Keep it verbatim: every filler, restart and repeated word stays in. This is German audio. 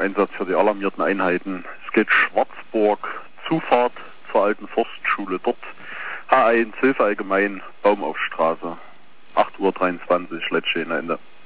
Einsatz für die alarmierten Einheiten. Es geht Schwarzburg, Zufahrt zur alten Forstschule dort. H eins, Hilfe allgemein, Baumaufstraße. acht Uhr dreiundzwanzig, letzte Ende.